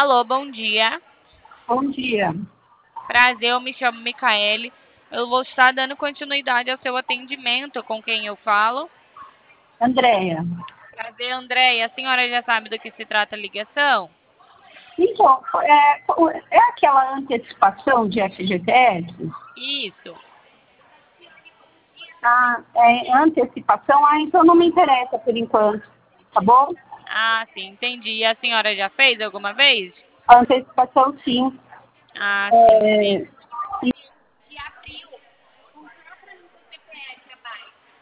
Alô, bom dia. Bom dia. Prazer, eu me chamo Micaele. Eu vou estar dando continuidade ao seu atendimento. Com quem eu falo? Andréia. Prazer, Andréia. A senhora já sabe do que se trata a ligação? Então, é aquela antecipação de FGTS? Isso. É antecipação? Então não me interessa por enquanto, tá bom? Ah, sim, entendi. E a senhora já fez alguma vez? Antecipação, sim. Ah, sim, sim.